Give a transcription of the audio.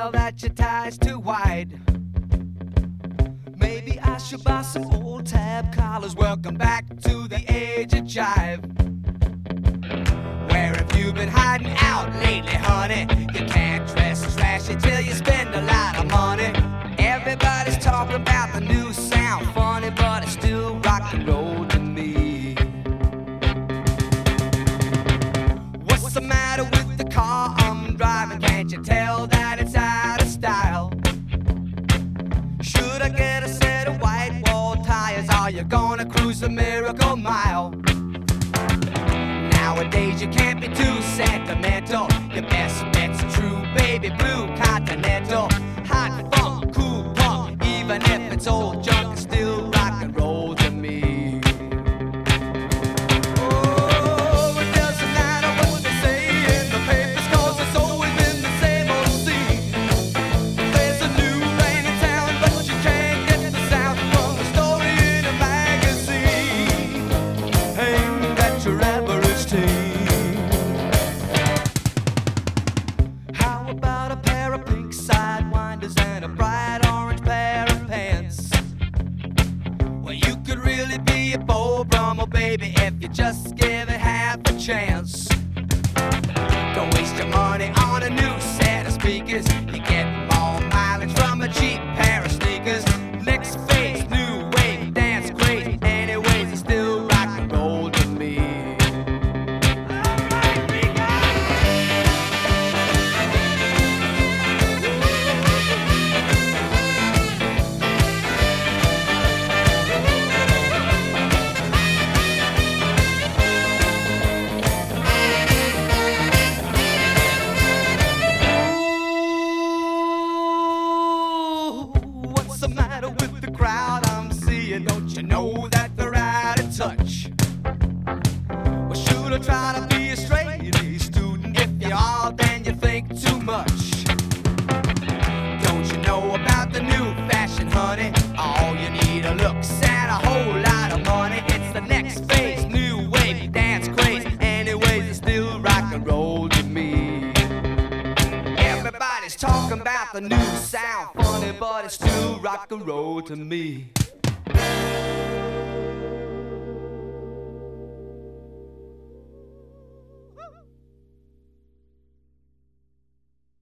tell that your tie's too wide. Maybe I should buy some old tab collars. Welcome back to the age of jive. Where have you been hiding out lately, honey? You can't dress trashy till you spend a lot of money. Everybody's talking about the new sound, funny, but it's still rock and roll to me. What's the matter with the car I'm driving? Can't you tell that it's out of style? Should I get a set of white wall tires? Are you gonna cruise the Miracle Mile? Nowadays you can't be too sentimental. Your best bet's a true baby blue Continental. Hot funk, cool punk, even if it's old junk, it's still rock and roll to me. Oh, it doesn't matter what they say in the papers, 'cause it's always been the same old scene. There's a new rain in town, but you can't get the sound from a story in a magazine. Ain't that your average teen? How about a pair of pink sidewinders and a bright orange pair of pants? Well, you could really be a Beau Brummel, baby, if you just give it half a chance. Don't waste your money on a new set of speakers. You get more mileage from a cheap pair of sneakers. Next phase, new wave, dance crazy. Anyways, it's still rock and roll to me. What's the matter with the crowd I'm seeing? Don't you know that they're out of touch? Well, should I try to be a straight A student? If you are, then you think too much. Don't you know about the new fashion, honey? All you need are looks and a whole lot of money. It's the next phase, new wave, dance craze. Anyways, it's still rock and roll to me. Everybody's talking about the new sound, funny, but it's still rock and roll to me.